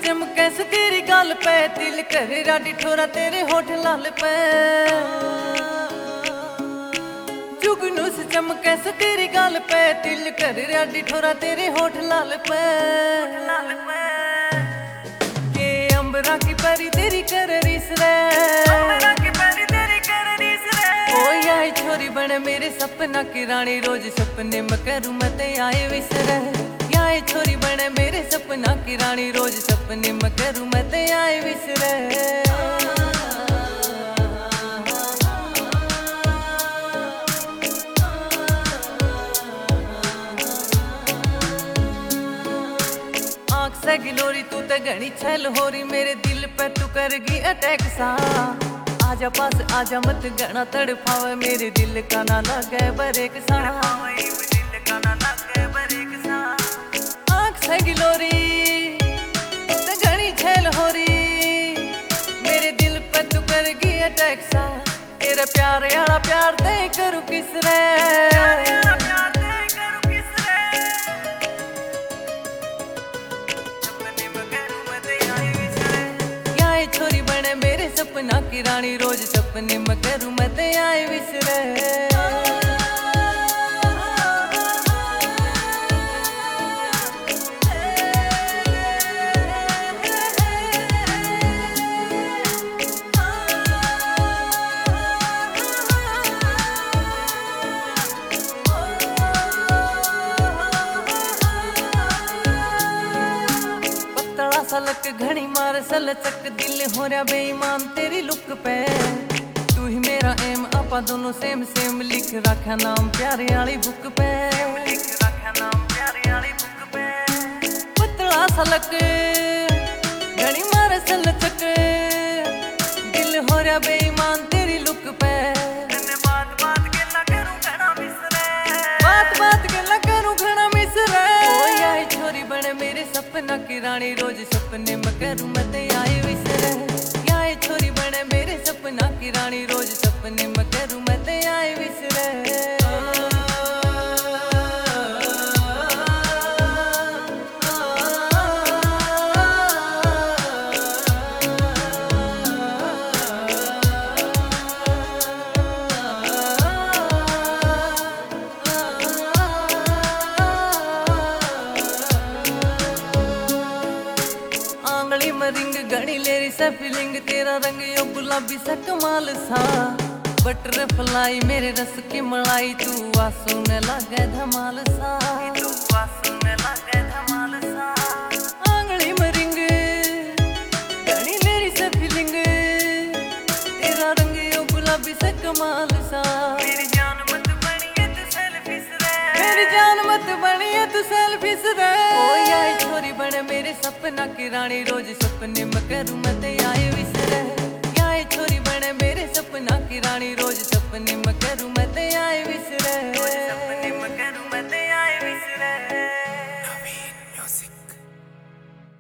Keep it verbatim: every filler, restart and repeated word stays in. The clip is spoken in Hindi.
चमके से तेरी गाल पे, दिल करे राडी ठोरा तेरे होठ लाल पे। जुगनू से चमके से तेरी गाल पे, दिल करे राडी ठोरा तेरे होठ लाल पे। के अंबरा की परी तेरी कर रीस रे, ओ याई छोरी बने मेरे सपना की रानी, रोज सपने में करूं मैं ते आए विसरे। याई छोरी बने मेरे सपना की रानी, रोज सपने में करूं मैं ते आए विसरे। आँख से गिलोरी तू ते घनी छल हो रही, मेरे दिल पे तू करगी अटैक सा। आजा पास आजा मत गणा तड़पावे, मेरे दिल का ना लगे बरेक सा। आँख से गिलोरी तू घनी छल हो रही, मेरे दिल पे तू करगी अटैक सा। तेरा प्यार यारा प्यार दे करूँ किस रे, छोरी बने मेरे सपना की रानी, रोज सपने में करूं मैं ते आए विसरे। सलक घनी मार सलचक, दिल हो रहा बेईमान तेरी लुक पे। तू ही मेरा एम, आपा दोनों सेम सेम, लिख रखा नाम प्यारे वाली बुक पे। लिख रखा नाम प्यारे वाली बुक पे। पतला सलक घनी मार सलचक, दिल हो रहा बेईमान तेरी लुक पे। बात बात के ना करूं घना मिसरे, बात बात के ना करूं घना मिसरे। ओ याई छोरी बने मेरे सपना की रानी, रोज सपने में करूं मैं ते आए विसरे। याई छोरी बने मेरे सपना की रानी, रोज सपने में करूं मैं ते आए विसरे। आंगली में रिंग घनी लेरी सा फीलिंग, तेरा रंग यो गुलाबी सा कमाल सा। बटरफ्लाई मेरे रस की मलाई, तू आंसू ने लागे धमाल सा। तू आंसू ने लागे धमाल सा। आंगली में रिंग घनी लेरी सा फीलिंग, तेरा रंग यो गुलाबी सा कमाल सा। मेरी जान मत बनिए तू सेल्फिश रे, मेरी जान मत बनिए तू सेल्फिश रे। ओ याई छोरी बने मेरे सपना की रानी, रोज सपने में करूं मैं ते आए विसरे। याई छोरी बने मेरे सपना की रानी, रोज सपने में करूं मैं ते आए विसरे। सपने में करूं मैं ते आए विसरे।